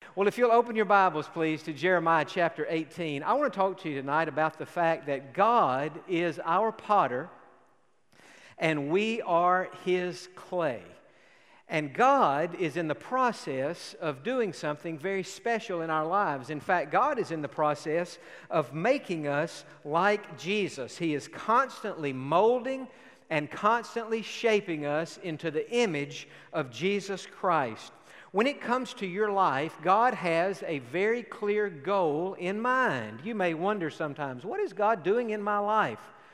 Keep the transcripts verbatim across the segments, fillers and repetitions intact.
Well, if you'll open your Bibles, please, to Jeremiah chapter eighteen, I want to talk to you tonight about the fact that God is our potter and we are His clay. And God is in the process of doing something very special in our lives. In fact, God is in the process of making us like Jesus. He is constantly molding and constantly shaping us into the image of Jesus Christ. When it comes to your life, God has a very clear goal in mind. You may wonder sometimes, what is God doing in my life?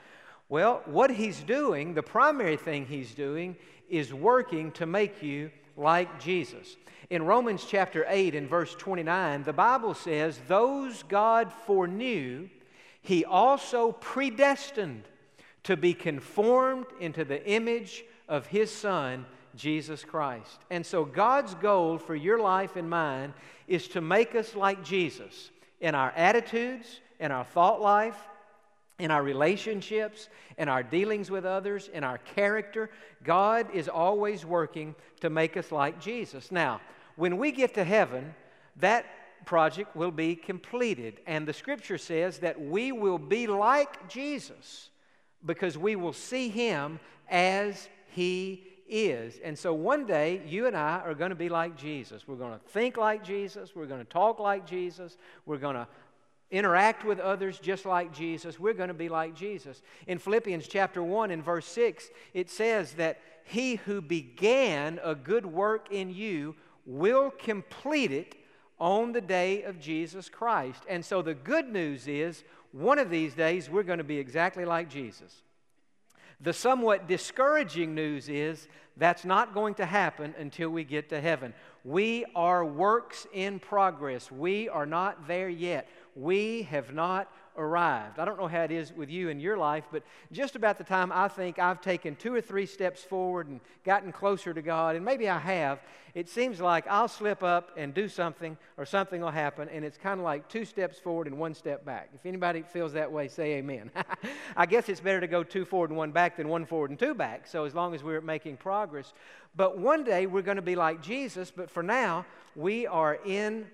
Well, what He's doing, the primary thing He's doing, is working to make you like Jesus. In Romans chapter eight and verse twenty-nine, the Bible says, those God foreknew, He also predestined to be conformed into the image of His Son, Jesus Christ. And so God's goal for your life and mine is to make us like Jesus in our attitudes, in our thought life, in our relationships, in our dealings with others, in our character. God is always working to make us like Jesus. Now, when we get to heaven, that project will be completed. And the Scripture says that we will be like Jesus because we will see Him as He is. And so one day, you and I are going to be like Jesus. We're going to think like Jesus. We're going to talk like Jesus. We're going to interact with others just like Jesus. We're going to be like Jesus. In Philippians chapter one and verse six, it says that He who began a good work in you will complete it on the day of Jesus Christ. And so the good news is, one of these days, we're going to be exactly like Jesus. The somewhat discouraging news is that's not going to happen until we get to heaven. We are works in progress. We are not there yet. We have not arrived. I don't know how it is with you in your life, but just about the time I think I've taken two or three steps forward and gotten closer to God, and maybe I have, it seems like I'll slip up and do something, or something will happen, and it's kind of like two steps forward and one step back. If anybody feels that way, say amen. I guess it's better to go two forward and one back than one forward and two back, so as long as we're making progress. But one day we're going to be like Jesus, but for now we are in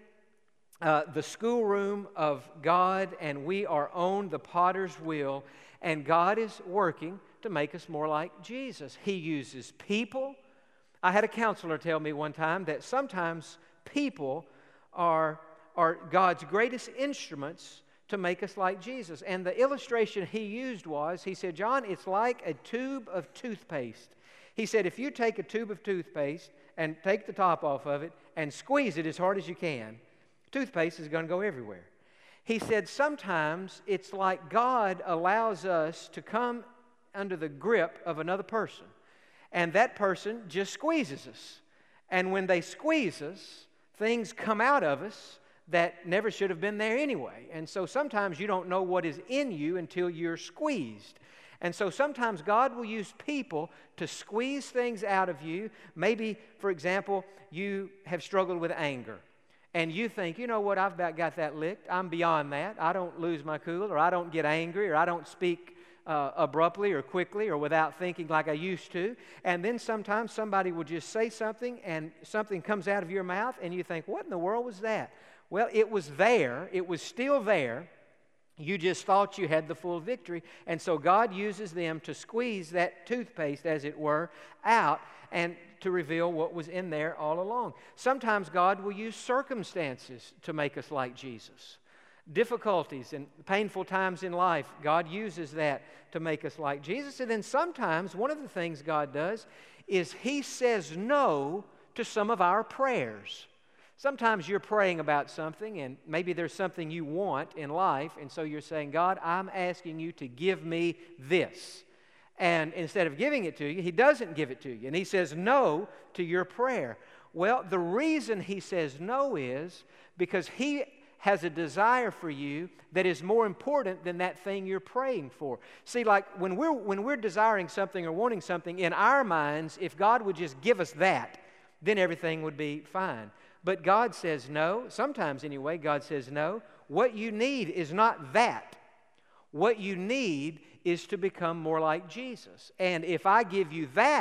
Uh, the schoolroom of God, and we are on the potter's wheel, and God is working to make us more like Jesus. He uses people. I had a counselor tell me one time that sometimes people are, are God's greatest instruments to make us like Jesus. And the illustration he used was, he said, John, it's like a tube of toothpaste. He said, if you take a tube of toothpaste and take the top off of it and squeeze it as hard as you can, toothpaste is going to go everywhere. He said sometimes it's like God allows us to come under the grip of another person, and that person just squeezes us. And when they squeeze us, things come out of us that never should have been there anyway. And so sometimes you don't know what is in you until you're squeezed. And so sometimes God will use people to squeeze things out of you. Maybe, for example, you have struggled with anger. And you think, you know what, I've about got that licked. I'm beyond that. I don't lose my cool, or I don't get angry, or I don't speak uh, abruptly or quickly or without thinking like I used to. And then sometimes somebody will just say something, and something comes out of your mouth, and you think, what in the world was that? Well, it was there. It was still there. You just thought you had the full victory. And so God uses them to squeeze that toothpaste, as it were, out, and to reveal what was in there all along. Sometimes God will use circumstances to make us like Jesus. Difficulties and painful times in life, God uses that to make us like Jesus. And then sometimes one of the things God does is He says no to some of our prayers. Sometimes you're praying about something, and maybe there's something you want in life, and so you're saying, God, I'm asking you to give me this. And instead of giving it to you, He doesn't give it to you. And He says no to your prayer. Well, the reason He says no is because He has a desire for you that is more important than that thing you're praying for. See, like when we're, when we're desiring something or wanting something, in our minds, if God would just give us that, then everything would be fine. But God says no. Sometimes anyway, God says no. What you need is not that. What you need is to become more like Jesus. And if I give you that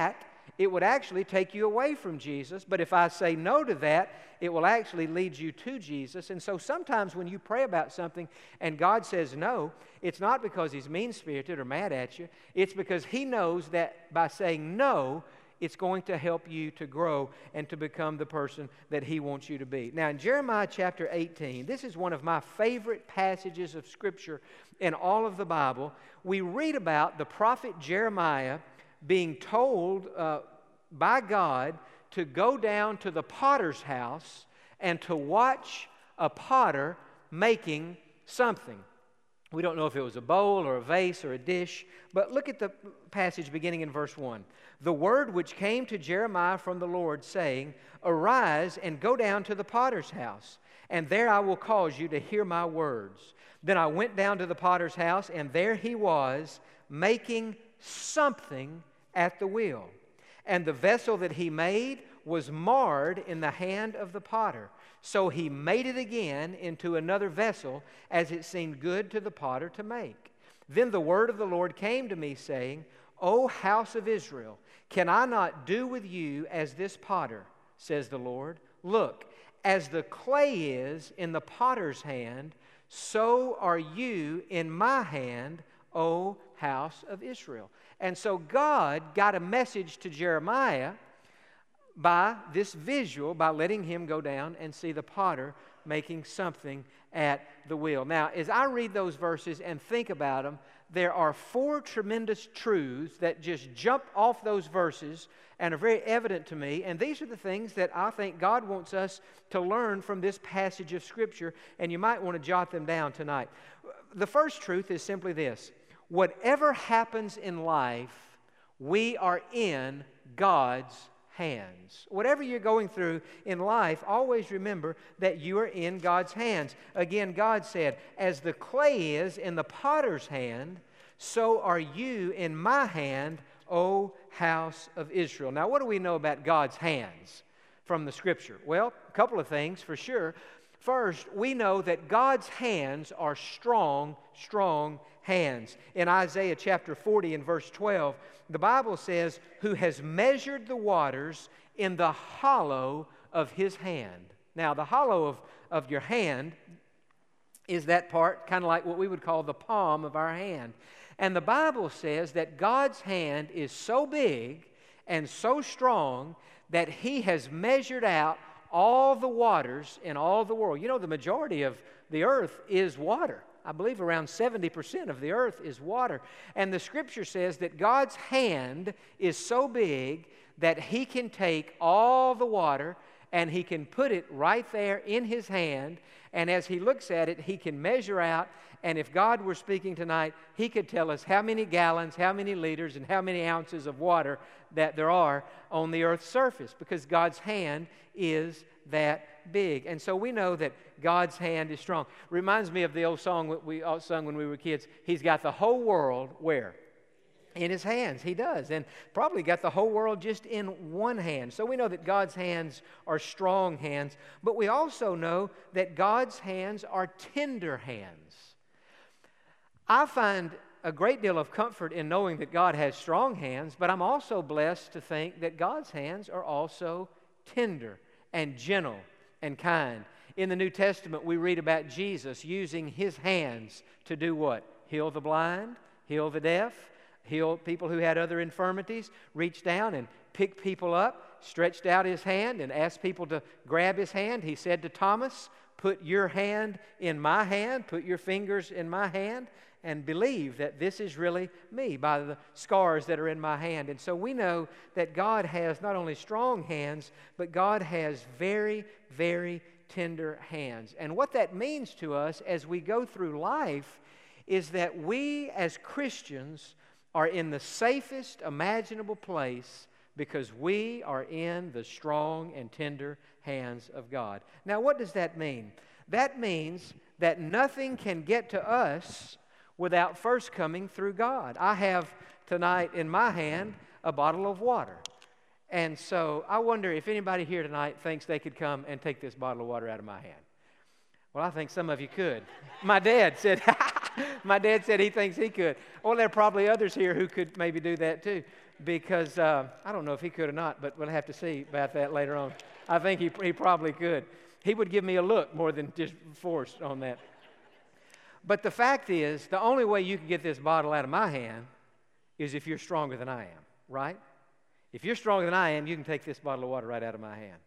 it would actually take you away from Jesus. But if I say no to that, it will actually lead you to Jesus. And so sometimes when you pray about something and God says no, it's not because He's mean-spirited or mad at you. It's because He knows that by saying no, it's going to help you to grow and to become the person that He wants you to be. Now, in Jeremiah chapter eighteen, this is one of my favorite passages of Scripture in all of the Bible. We read about the prophet Jeremiah being told uh, by God to go down to the potter's house and to watch a potter making something. We don't know if it was a bowl or a vase or a dish, but look at the passage beginning in verse one. The word which came to Jeremiah from the Lord, saying, Arise and go down to the potter's house, and there I will cause you to hear my words. Then I went down to the potter's house, and there he was, making something at the wheel. And the vessel that he made was marred in the hand of the potter. So he made it again into another vessel, as it seemed good to the potter to make. Then the word of the Lord came to me, saying, O house of Israel, can I not do with you as this potter, says the Lord? Look, as the clay is in the potter's hand, so are you in my hand, O house of Israel. And so God got a message to Jeremiah by this visual, by letting him go down and see the potter making something at the wheel. Now, as I read those verses and think about them, there are four tremendous truths that just jump off those verses and are very evident to me. And these are the things that I think God wants us to learn from this passage of Scripture, and you might want to jot them down tonight. The first truth is simply this: whatever happens in life, we are in God's hands. Whatever you're going through in life, always remember that you are in God's hands. Again, God said, as the clay is in the potter's hand, so are you in my hand, O house of Israel. Now, what do we know about God's hands from the Scripture? Well, a couple of things for sure. First, we know that God's hands are strong, strong hands. In Isaiah chapter forty and verse twelve, the Bible says, who has measured the waters in the hollow of His hand. Now, the hollow of, of your hand is that part, kind of like what we would call the palm of our hand. And the Bible says that God's hand is so big and so strong that He has measured out all the waters in all the world. You know, the majority of the earth is water. I believe around seventy percent of the earth is water. And the Scripture says that God's hand is so big that He can take all the water and He can put it right there in His hand. And as He looks at it, He can measure out. And if God were speaking tonight, He could tell us how many gallons, how many liters, and how many ounces of water that there are on the earth's surface, because God's hand is that big. And so we know that God's hand is strong. Reminds me of the old song that we all sung when we were kids. He's got the whole world where? In His hands. He does. And probably got the whole world just in one hand. So we know that God's hands are strong hands. But we also know that God's hands are tender hands. I find a great deal of comfort in knowing that God has strong hands, but I'm also blessed to think that God's hands are also tender and gentle and kind. In the New Testament, we read about Jesus using His hands to do what? Heal the blind, heal the deaf, heal people who had other infirmities, reach down and pick people up, stretched out His hand and asked people to grab His hand. He said to Thomas, put your hand in my hand, put your fingers in my hand, and believe that this is really me by the scars that are in my hand. And so we know that God has not only strong hands, but God has very, very tender hands. And what that means to us as we go through life is that we as Christians are in the safest imaginable place because we are in the strong and tender hands of God. Now, what does that mean? That means that nothing can get to us without first coming through God. I have tonight in my hand a bottle of water. And so I wonder if anybody here tonight thinks they could come and take this bottle of water out of my hand. Well, I think some of you could. My dad said, my dad said he thinks he could. Well, there are probably others here who could maybe do that too. because uh, I don't know if he could or not, but we'll have to see about that later on. I think he, he probably could. He would give me a look more than just force on that. But the fact is, the only way you can get this bottle out of my hand is if you're stronger than I am, right? If you're stronger than I am, you can take this bottle of water right out of my hand.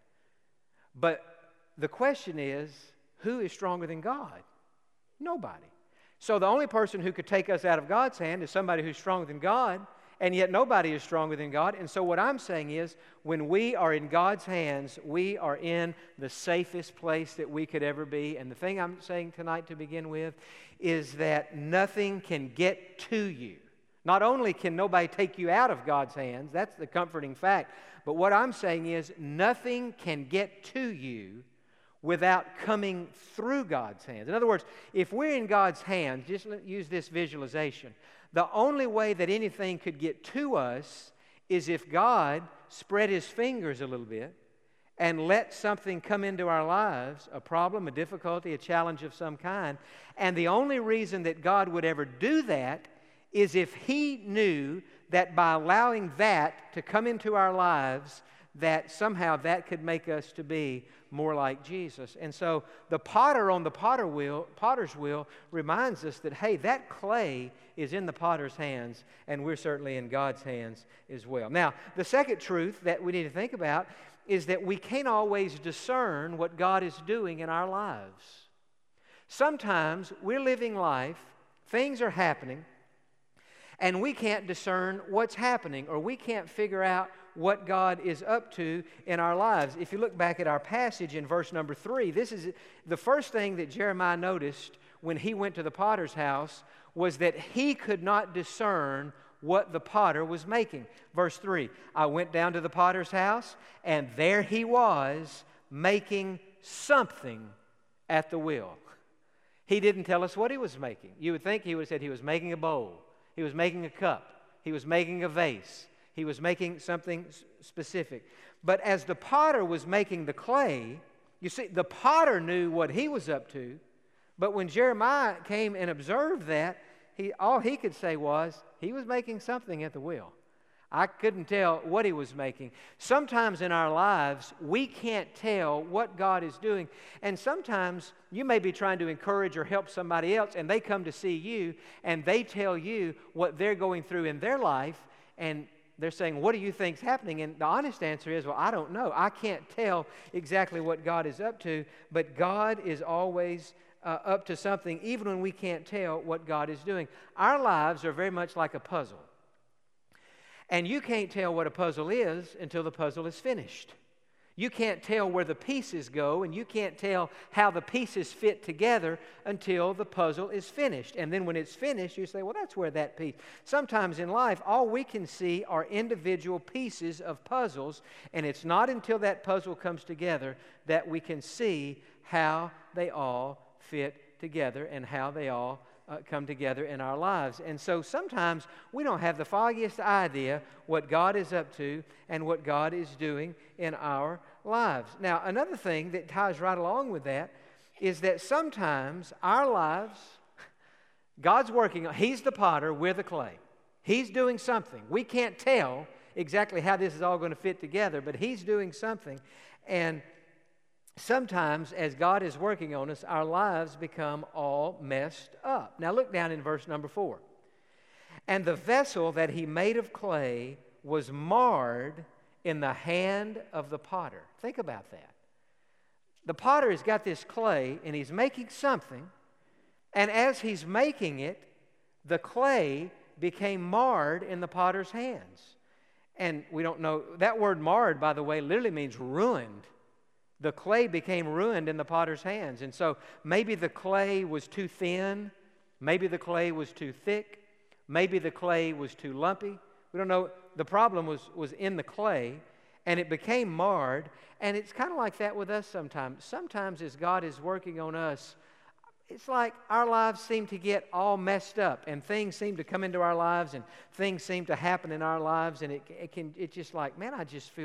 But the question is, who is stronger than God? Nobody. So the only person who could take us out of God's hand is somebody who's stronger than God, and yet nobody is stronger than God. And so what I'm saying is, when we are in God's hands, we are in the safest place that we could ever be. And the thing I'm saying tonight to begin with is that nothing can get to you. Not only can nobody take you out of God's hands, that's the comforting fact, but what I'm saying is nothing can get to you without coming through God's hands. In other words, if we're in God's hands, just use this visualization. The only way that anything could get to us is if God spread His fingers a little bit and let something come into our lives, a problem, a difficulty, a challenge of some kind. And the only reason that God would ever do that is if He knew that by allowing that to come into our lives, that somehow that could make us to be more like Jesus. And so the potter on the potter wheel, potter's wheel reminds us that, hey, that clay is in the potter's hands, and we're certainly in God's hands as well. Now, the second truth that we need to think about is that we can't always discern what God is doing in our lives. Sometimes we're living life, things are happening, and we can't discern what's happening, or we can't figure out what God is up to in our lives. If you look back at our passage in verse number three, this is the first thing that Jeremiah noticed when he went to the potter's house was that he could not discern what the potter was making. Verse three, I went down to the potter's house, and there he was making something at the wheel. He didn't tell us what he was making. You would think he would have said he was making a bowl. He was making a cup. He was making a vase. He was making something specific. But as the potter was making the clay, you see, the potter knew what he was up to. But when Jeremiah came and observed that, he, all he could say was, he was making something at the wheel. I couldn't tell what he was making. Sometimes in our lives, we can't tell what God is doing. And sometimes you may be trying to encourage or help somebody else, and they come to see you, and they tell you what they're going through in their life, and they're saying, what do you think's happening? And the honest answer is, well, I don't know. I can't tell exactly what God is up to, but God is always uh, up to something, even when we can't tell what God is doing. Our lives are very much like a puzzle. And you can't tell what a puzzle is until the puzzle is finished. You can't tell where the pieces go, and you can't tell how the pieces fit together until the puzzle is finished. And then when it's finished, you say, well, that's where that piece. Sometimes in life, all we can see are individual pieces of puzzles, and it's not until that puzzle comes together that we can see how they all fit together and how they all Uh, come together in our lives. And so sometimes we don't have the foggiest idea what God is up to and what God is doing in our lives. Now, another thing that ties right along with that is that sometimes our lives, God's working on, He's the potter, we're the clay. He's doing something. We can't tell exactly how this is all going to fit together, but He's doing something. And sometimes, as God is working on us, our lives become all messed up. Now look down in verse number four. And the vessel that he made of clay was marred in the hand of the potter. Think about that. The potter has got this clay, and he's making something, and as he's making it, the clay became marred in the potter's hands. And we don't know, that word marred, by the way, literally means ruined. The clay became ruined in the potter's hands. And so maybe the clay was too thin. Maybe the clay was too thick. Maybe the clay was too lumpy. We don't know. The problem was, was in the clay, and it became marred. And it's kind of like that with us sometimes. Sometimes as God is working on us, it's like our lives seem to get all messed up, and things seem to come into our lives, and things seem to happen in our lives, and it, it can it's just like, man, I just feel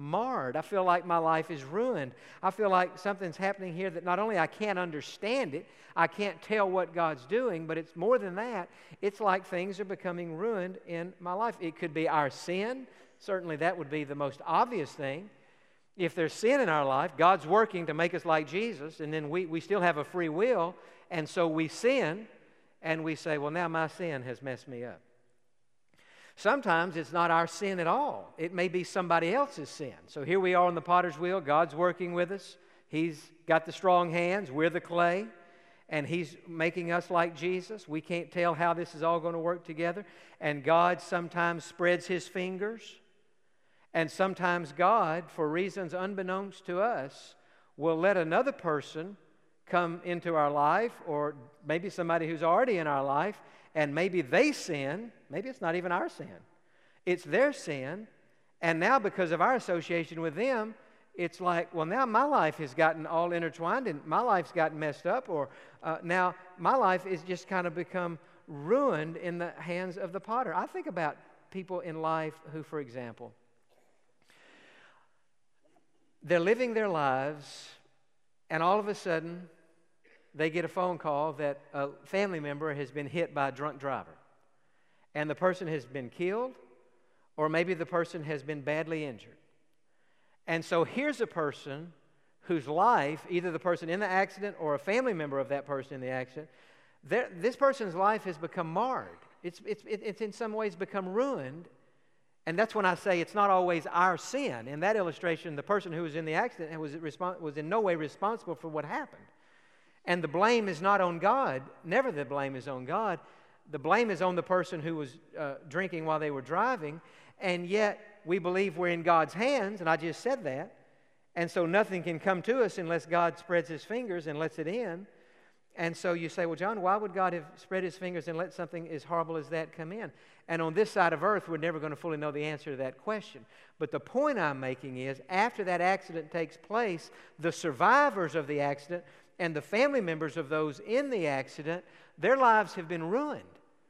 marred. I feel like my life is ruined. I feel like something's happening here that not only I can't understand it, I can't tell what God's doing, but it's more than that. It's like things are becoming ruined in my life. It could be our sin. Certainly that would be the most obvious thing. If there's sin in our life, God's working to make us like Jesus, and then we, we still have a free will, and so we sin, and we say, well, now my sin has messed me up. Sometimes it's not our sin at all. It may be somebody else's sin. So here we are on the potter's wheel. God's working with us. He's got the strong hands. We're the clay. And He's making us like Jesus. We can't tell how this is all going to work together. And God sometimes spreads His fingers. And sometimes God, for reasons unbeknownst to us, will let another person come into our life, or maybe somebody who's already in our life, and maybe they sin. Maybe it's not even our sin. It's their sin. And now because of our association with them, it's like, well, now my life has gotten all intertwined and my life's gotten messed up, or uh, now my life is just kind of become ruined in the hands of the potter. I think about people in life who, for example, they're living their lives, and all of a sudden they get a phone call that a family member has been hit by a drunk driver. And the person has been killed, or maybe the person has been badly injured. And so here's a person whose life, either the person in the accident or a family member of that person in the accident, this person's life has become marred. It's, it's, it's in some ways become ruined. And that's when I say it's not always our sin. In that illustration, the person who was in the accident was, respons- was in no way responsible for what happened. And the blame is not on God. Never the blame is on God. The blame is on the person who was uh, drinking while they were driving. And yet we believe we're in God's hands, and I just said that. And so nothing can come to us unless God spreads His fingers and lets it in. And so you say, well, John, why would God have spread His fingers and let something as horrible as that come in? And on this side of earth, we're never going to fully know the answer to that question. But the point I'm making is, after that accident takes place, the survivors of the accident and the family members of those in the accident, their lives have been ruined.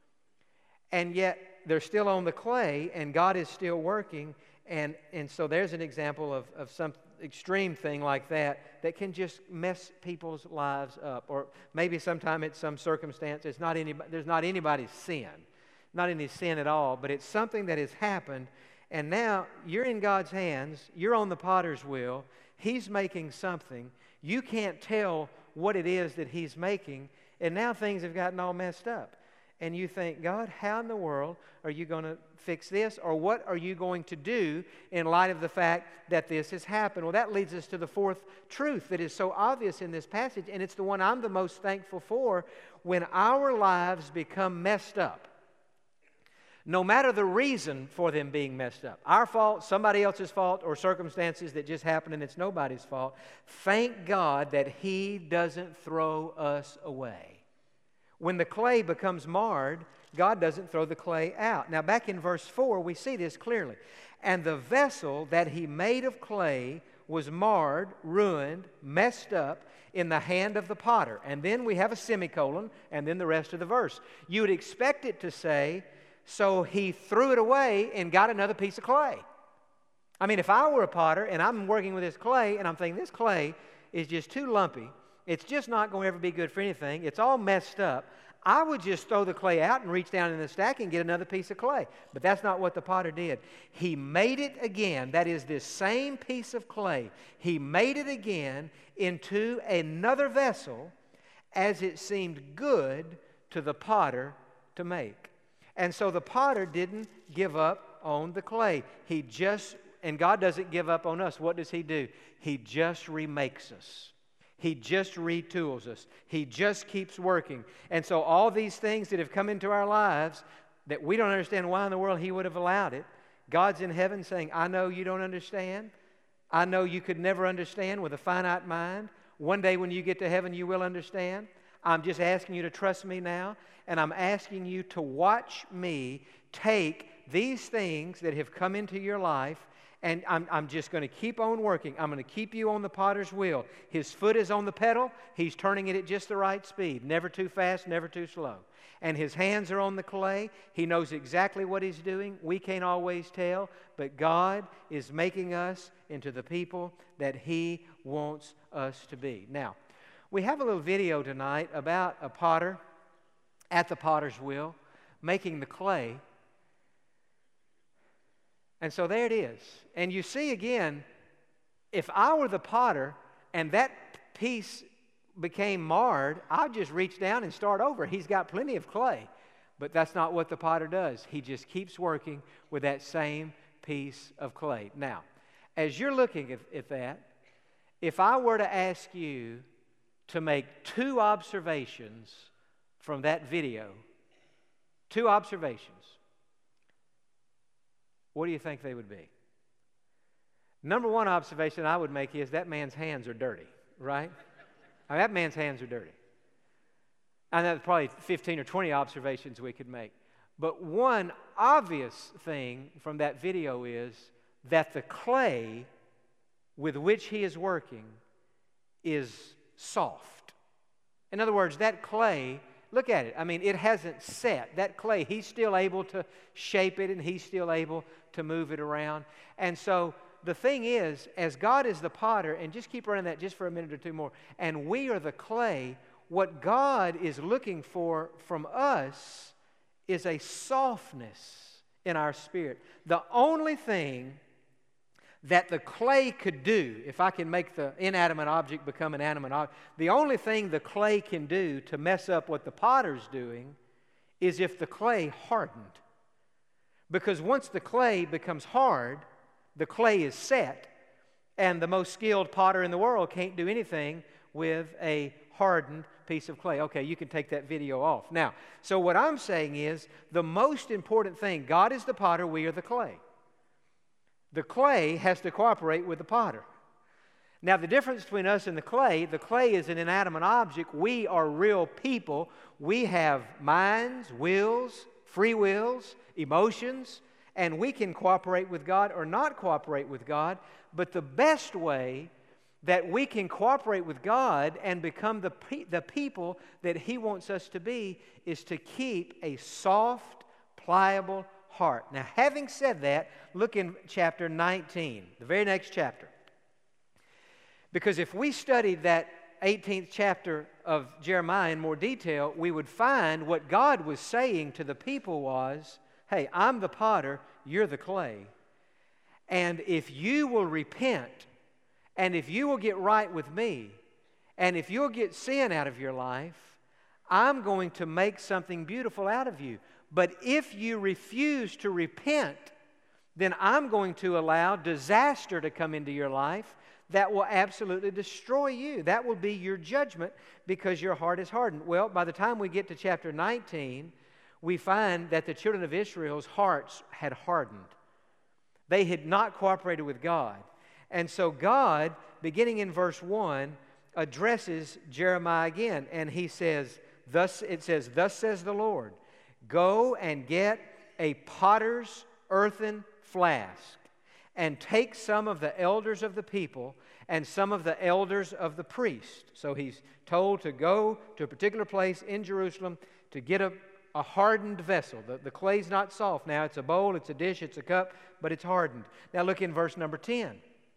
And yet they're still on the clay, and God is still working. And, and so there's an example of, of some extreme thing like that that can just mess people's lives up. Or maybe sometime it's some circumstance. It's not anybody, there's not anybody's sin. Not any sin at all, but it's something that has happened. And now you're in God's hands. You're on the potter's wheel. He's making something. You can't tell what it is that He's making. And now things have gotten all messed up. And you think, God, how in the world are you going to fix this? Or what are you going to do in light of the fact that this has happened? Well, that leads us to the fourth truth that is so obvious in this passage, and it's the one I'm the most thankful for. When our lives become messed up, no matter the reason for them being messed up, our fault, somebody else's fault, or circumstances that just happened and it's nobody's fault, thank God that He doesn't throw us away. When the clay becomes marred, God doesn't throw the clay out. Now, back in verse four, we see this clearly. And the vessel that He made of clay was marred, ruined, messed up in the hand of the potter. And then we have a semicolon, and then the rest of the verse. You would expect it to say, so He threw it away and got another piece of clay. I mean, if I were a potter and I'm working with this clay, and I'm thinking this clay is just too lumpy, it's just not going to ever be good for anything, it's all messed up, I would just throw the clay out and reach down in the stack and get another piece of clay. But that's not what the potter did. He made it again. That is, this same piece of clay. He made it again into another vessel as it seemed good to the potter to make. And so the potter didn't give up on the clay. He just, and God doesn't give up on us. What does He do? He just remakes us. He just retools us. He just keeps working. And so all these things that have come into our lives that we don't understand why in the world He would have allowed it, God's in heaven saying, I know you don't understand. I know you could never understand with a finite mind. One day when you get to heaven, you will understand. I'm just asking you to trust me now, and I'm asking you to watch me take these things that have come into your life And I'm, I'm just going to keep on working. I'm going to keep you on the potter's wheel. His foot is on the pedal. He's turning it at just the right speed. Never too fast, never too slow. And his hands are on the clay. He knows exactly what he's doing. We can't always tell. But God is making us into the people that He wants us to be. Now, we have a little video tonight about a potter at the potter's wheel making the clay. And so there it is. And you see again, if I were the potter and that piece became marred, I'd just reach down and start over. He's got plenty of clay. But that's not what the potter does. He just keeps working with that same piece of clay. Now, as you're looking at, at that, if I were to ask you to make two observations from that video, two observations, what do you think they would be? Number one observation I would make is that man's hands are dirty, right? I mean, that man's hands are dirty. I know probably fifteen or twenty observations we could make. But one obvious thing from that video is that the clay with which he is working is soft. In other words, that clay, look at it. I mean, it hasn't set. That clay, he's still able to shape it and he's still able to move it around. And so the thing is, as God is the potter, and just keep running that just for a minute or two more, and we are the clay, what God is looking for from us is a softness in our spirit. The only thing that the clay could do, if I can make the inanimate object become an animate object, the only thing the clay can do to mess up what the potter's doing is if the clay hardened. Because once the clay becomes hard, the clay is set, and the most skilled potter in the world can't do anything with a hardened piece of clay. Okay, you can take that video off. Now, so what I'm saying is the most important thing, God is the potter, we are the clay. The clay has to cooperate with the potter. Now, the difference between us and the clay, the clay is an inanimate object. We are real people. We have minds, wills, free wills, emotions, and we can cooperate with God or not cooperate with God. But the best way that we can cooperate with God and become the, pe- the people that He wants us to be is to keep a soft, pliable heart. Now, having said that, look in chapter nineteen, the very next chapter. Because if we studied that eighteenth chapter of Jeremiah in more detail, we would find what God was saying to the people was, hey, I'm the potter, you're the clay. And if you will repent, and if you will get right with me, and if you'll get sin out of your life, I'm going to make something beautiful out of you. But if you refuse to repent, then I'm going to allow disaster to come into your life that will absolutely destroy you. That will be your judgment because your heart is hardened. Well, by the time we get to chapter nineteen, we find that the children of Israel's hearts had hardened. They had not cooperated with God. And so God, beginning in verse one, addresses Jeremiah again. And he says, thus it says, thus says the Lord, go and get a potter's earthen flask, and take some of the elders of the people and some of the elders of the priest. So he's told to go to a particular place in Jerusalem to get a, a hardened vessel. The, the clay's not soft now. It's a bowl, it's a dish, it's a cup, but it's hardened. Now look in verse number ten.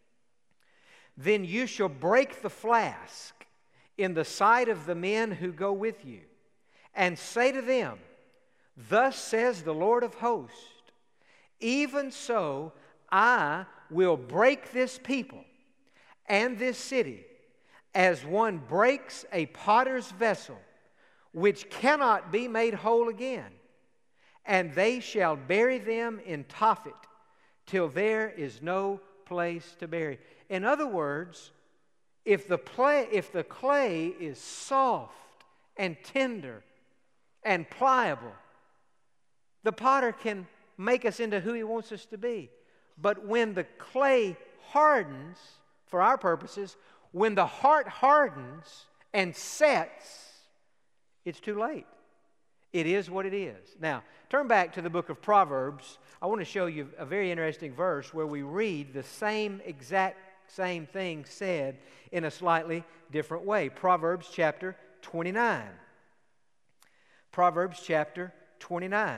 Then you shall break the flask in the sight of the men who go with you, and say to them, thus says the Lord of hosts, even so I will break this people and this city as one breaks a potter's vessel, which cannot be made whole again. And they shall bury them in Tophet till there is no place to bury. In other words, if the clay, if the clay is soft and tender and pliable, the potter can make us into who he wants us to be. But when the clay hardens, for our purposes, when the heart hardens and sets, it's too late. It is what it is. Now, turn back to the book of Proverbs. I want to show you a very interesting verse where we read the same exact same thing said in a slightly different way. Proverbs chapter twenty-nine. Proverbs chapter twenty-nine.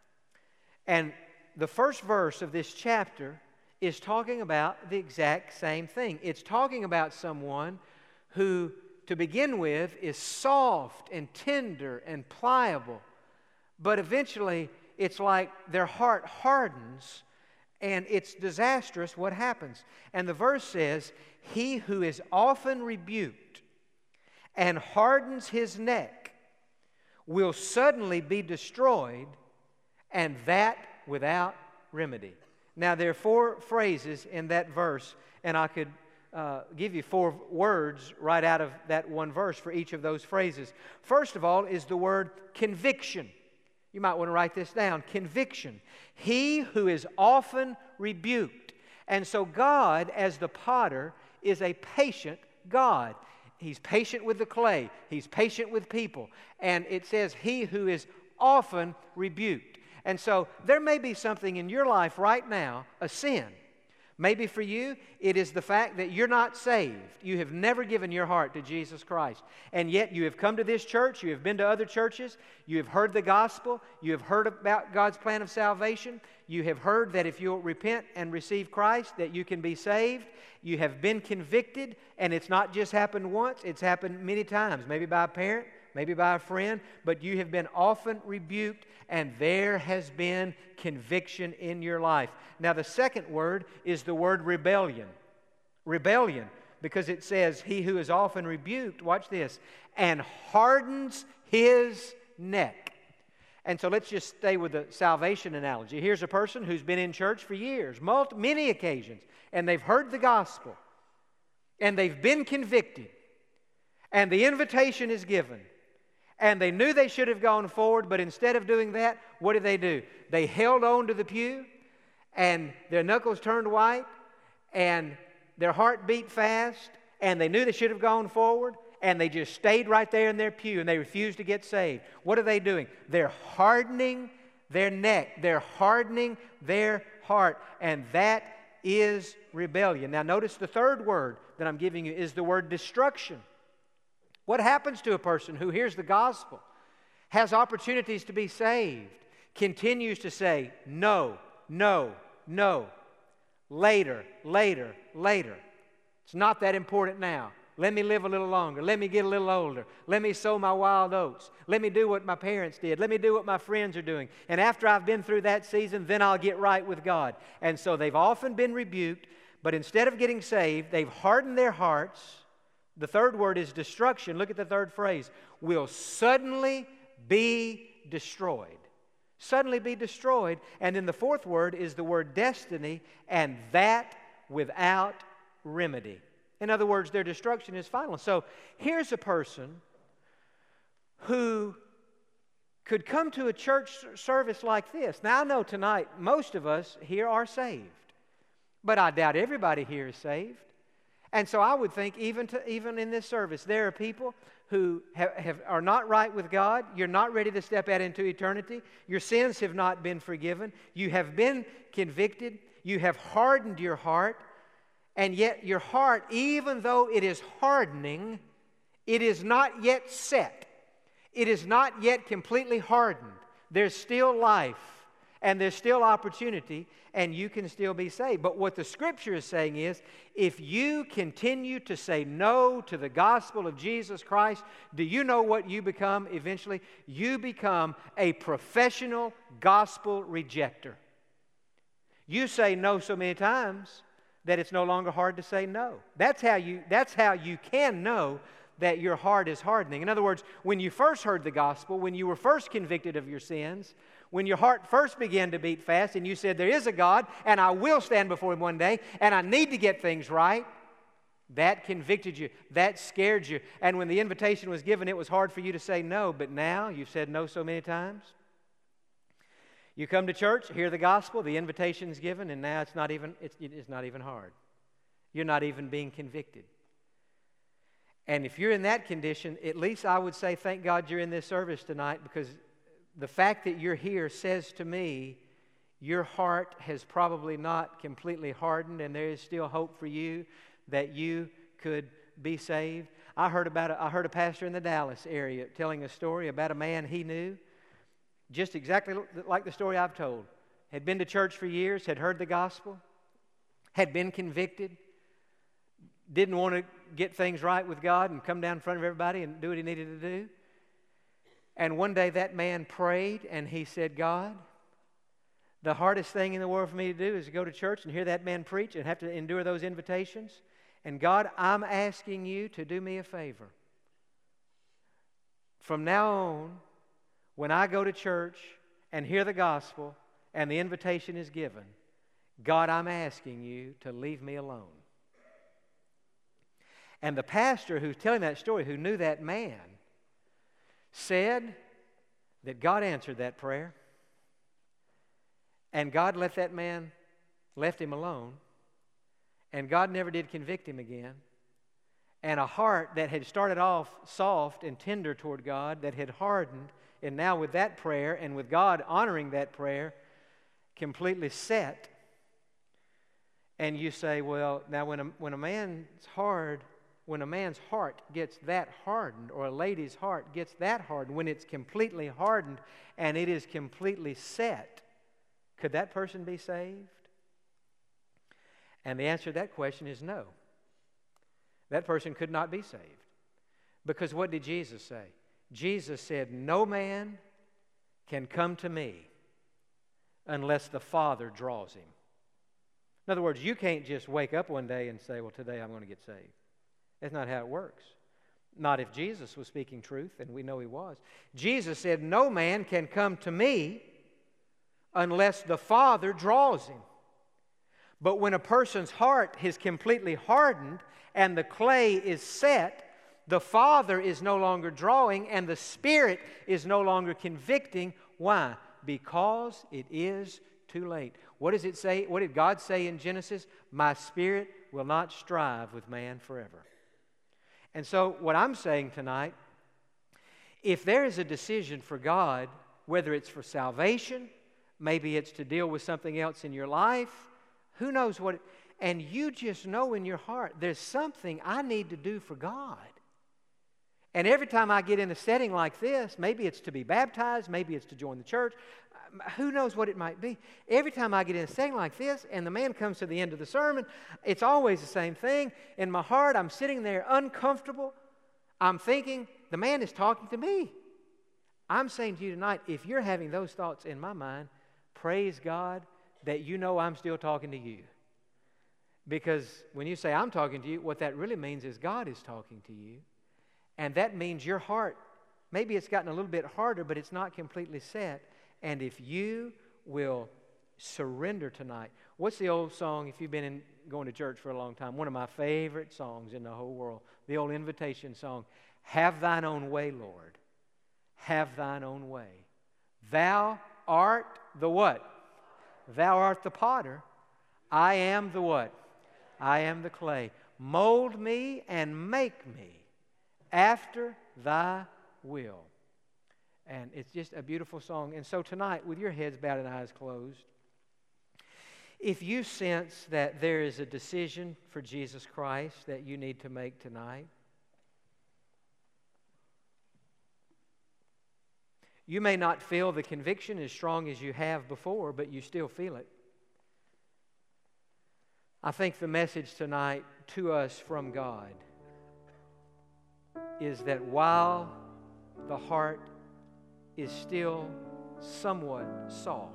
And the first verse of this chapter is talking about the exact same thing. It's talking about someone who, to begin with, is soft and tender and pliable. But eventually, it's like their heart hardens, and it's disastrous what happens. And the verse says, "He who is often rebuked and hardens his neck will suddenly be destroyed, and that without remedy." Now, there are four phrases in that verse, and I could uh, give you four words right out of that one verse for each of those phrases. First of all is the word conviction. You might want to write this down. Conviction. He who is often rebuked. And so God, as the potter, is a patient God. He's patient with the clay. He's patient with people. And it says, he who is often rebuked. And so there may be something in your life right now, a sin. Maybe for you, it is the fact that you're not saved. You have never given your heart to Jesus Christ. And yet you have come to this church, you have been to other churches, you have heard the gospel, you have heard about God's plan of salvation, you have heard that if you'll repent and receive Christ, that you can be saved. You have been convicted, and it's not just happened once, it's happened many times, maybe by a parent, maybe by a friend, but you have been often rebuked, and there has been conviction in your life. Now, the second word is the word rebellion. Rebellion, because it says, he who is often rebuked, watch this, and hardens his neck. And so let's just stay with the salvation analogy. Here's a person who's been in church for years, multi, many occasions, and they've heard the gospel, and they've been convicted, and the invitation is given. And they knew they should have gone forward, but instead of doing that, what did they do? They held on to the pew, and their knuckles turned white, and their heart beat fast, and they knew they should have gone forward, and they just stayed right there in their pew, and they refused to get saved. What are they doing? They're hardening their neck. They're hardening their heart, and that is rebellion. Now, notice the third word that I'm giving you is the word destruction. What happens to a person who hears the gospel, has opportunities to be saved, continues to say, no, no, no, later, later, later. It's not that important now. Let me live a little longer. Let me get a little older. Let me sow my wild oats. Let me do what my parents did. Let me do what my friends are doing. And after I've been through that season, then I'll get right with God. And so they've often been rebuked, but instead of getting saved, they've hardened their hearts. The third word is destruction. Look at the third phrase. Will suddenly be destroyed. Suddenly be destroyed. And then the fourth word is the word destiny, and that without remedy. In other words, their destruction is final. So here's a person who could come to a church service like this. Now, I know tonight most of us here are saved, but I doubt everybody here is saved. And so I would think even to, even in this service, there are people who have, have, are not right with God. You're not ready to step out into eternity. Your sins have not been forgiven. You have been convicted. You have hardened your heart. And yet your heart, even though it is hardening, it is not yet set. It is not yet completely hardened. There's still life, and there's still opportunity, and you can still be saved. But what the Scripture is saying is, if you continue to say no to the gospel of Jesus Christ, do you know what you become eventually? You become a professional gospel rejecter. You say no so many times that it's no longer hard to say no. That's how you, that's how you can know that your heart is hardening. In other words, when you first heard the gospel, when you were first convicted of your sins, when your heart first began to beat fast and you said, there is a God and I will stand before Him one day and I need to get things right, that convicted you, that scared you. And when the invitation was given, it was hard for you to say no. But now you've said no so many times. You come to church, hear the gospel, the invitation's given, and now it's not even, it's, it's not even hard. You're not even being convicted. And if you're in that condition, at least I would say, thank God you're in this service tonight, because the fact that you're here says to me your heart has probably not completely hardened, and there is still hope for you that you could be saved. I heard about a, I heard a pastor in the Dallas area telling a story about a man he knew, just exactly like the story I've told. Had been to church for years, had heard the gospel, had been convicted, didn't want to get things right with God and come down in front of everybody and do what he needed to do. And one day that man prayed and he said, God, the hardest thing in the world for me to do is to go to church and hear that man preach and have to endure those invitations. And God, I'm asking you to do me a favor. From now on, when I go to church and hear the gospel and the invitation is given, God, I'm asking you to leave me alone. And the pastor who's telling that story, who knew that man, said that God answered that prayer. And God let that man, left him alone. And God never did convict him again. And a heart that had started off soft and tender toward God, that had hardened, and now with that prayer and with God honoring that prayer, completely set. And you say, well, now when a, when a man's hard, when a man's heart gets that hardened, or a lady's heart gets that hardened, when it's completely hardened and it is completely set, could that person be saved? And the answer to that question is no. That person could not be saved. Because what did Jesus say? Jesus said, no man can come to me unless the Father draws him. In other words, you can't just wake up one day and say, well, today I'm going to get saved. That's not how it works. Not if Jesus was speaking truth, and we know he was. Jesus said, no man can come to me unless the Father draws him. But when a person's heart is completely hardened and the clay is set, the Father is no longer drawing and the Spirit is no longer convicting. Why? Because it is too late. What does it say? What did God say in Genesis? My Spirit will not strive with man forever. And so what I'm saying tonight, if there is a decision for God, whether it's for salvation, maybe it's to deal with something else in your life, who knows what, it, and you just know in your heart, there's something I need to do for God. And every time I get in a setting like this, maybe it's to be baptized, maybe it's to join the church, who knows what it might be. Every time I get in a setting like this and the man comes to the end of the sermon, it's always the same thing. In my heart, I'm sitting there uncomfortable. I'm thinking, the man is talking to me. I'm saying to you tonight, if you're having those thoughts in my mind, praise God that you know I'm still talking to you. Because when you say I'm talking to you, what that really means is God is talking to you. And that means your heart, maybe it's gotten a little bit harder, but it's not completely set. And if you will surrender tonight. What's the old song, if you've been in, going to church for a long time, one of my favorite songs in the whole world, the old invitation song, have thine own way, Lord. Have thine own way. Thou art the what? Thou art the potter. I am the what? I am the clay. Mold me and make me after thy will. And it's just a beautiful song. And so tonight, with your heads bowed and eyes closed, if you sense that there is a decision for Jesus Christ that you need to make tonight, you may not feel the conviction as strong as you have before, but you still feel it. I think the message tonight to us from God is that while the heart is still somewhat soft,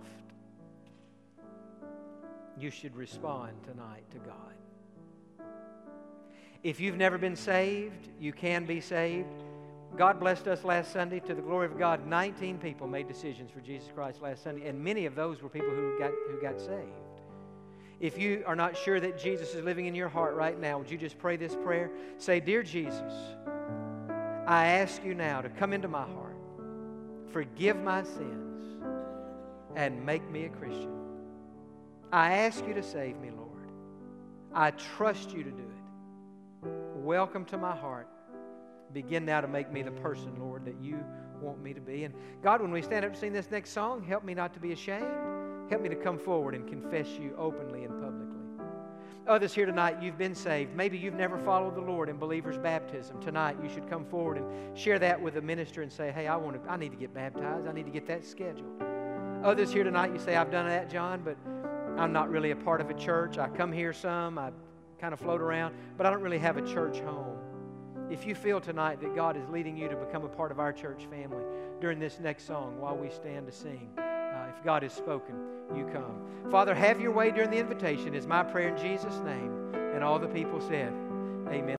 you should respond tonight to God. If you've never been saved, you can be saved. God blessed us last Sunday. To the glory of God, nineteen people made decisions for Jesus Christ last Sunday, and many of those were people who got, who got saved. If you are not sure that Jesus is living in your heart right now, would you just pray this prayer? Say, Dear Jesus, I ask you now to come into my heart, forgive my sins, and make me a Christian. I ask you to save me, Lord. I trust you to do it. Welcome to my heart. begin now to make me the person, Lord, that you want me to be. And God, when we stand up to sing this next song, help me not to be ashamed. Help me to come forward and confess you openly and publicly. Others here tonight, you've been saved. Maybe you've never followed the Lord in believer's baptism. Tonight, you should come forward and share that with a minister and say, hey, I want to, I need to get baptized. I need to get that scheduled. Others here tonight, you say, I've done that, John, but I'm not really a part of a church. I come here some, I kind of float around, but I don't really have a church home. If you feel tonight that God is leading you to become a part of our church family during this next song while we stand to sing, uh, if God has spoken, you come. Father, have your way during the invitation is my prayer in Jesus' name. And all the people said, amen.